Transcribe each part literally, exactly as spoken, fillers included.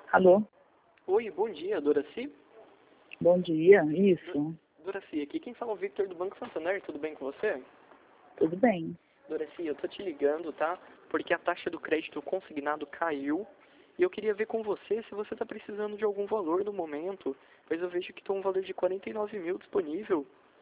Alô? Oi, bom dia, Doraci? Bom dia, isso. Doraci, aqui quem fala é o Victor do Banco Santander, tudo bem com você? Tudo bem. Doraci, eu tô te ligando, tá? Porque a taxa do crédito consignado caiu e eu queria ver com você se você tá precisando de algum valor no momento, pois eu vejo que tem um valor de quarenta e nove mil disponível.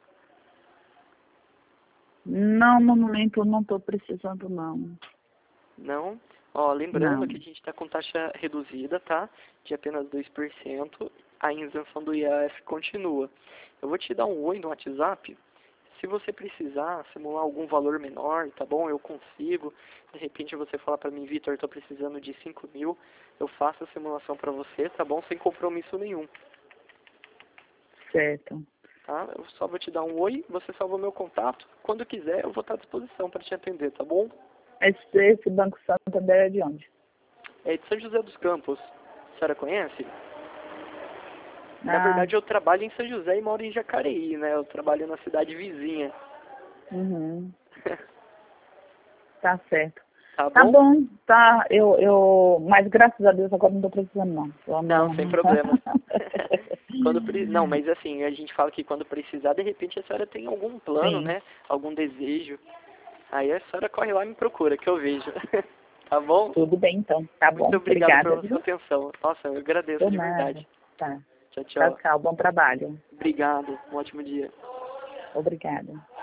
Não, no momento eu não estou precisando, não. Não? Ó, lembrando Não. que a gente tá com taxa reduzida, tá? De apenas dois por cento, a isenção do I A F continua. Eu vou te dar um oi no WhatsApp. Se você precisar simular algum valor menor, tá bom? Eu consigo. De repente você fala pra mim, Vitor, eu tô precisando de cinco mil. Eu faço a simulação pra você, tá bom? Sem compromisso nenhum, Certo. tá? Eu só vou te dar um oi, você salva o meu contato. Quando quiser, eu vou estar à disposição para te atender, tá bom? Esse, esse Banco Santander é de onde? É de São José dos Campos. A senhora conhece? Na Ah, verdade, eu trabalho em São José e moro em Jacareí, né? Eu trabalho na cidade vizinha. uhum. Tá certo. Tá Tá bom? bom, tá. Eu, eu, mas graças a Deus agora não estou precisando, não. Não, sem Vamos. problemas. Quando pre... Não, mas assim, a gente fala que quando precisar, de repente a senhora tem algum plano, Sim, né? Algum desejo. Aí a senhora corre lá e me procura, que eu vejo. Tá bom? tudo bem então. Tá Muito bom. obrigado Obrigada, pela sua viu? atenção. Nossa, eu agradeço Por de nada. verdade. Tá. Tchau, Tchau, tchau. tchau. Bom trabalho. Obrigado. Um ótimo dia. Obrigada.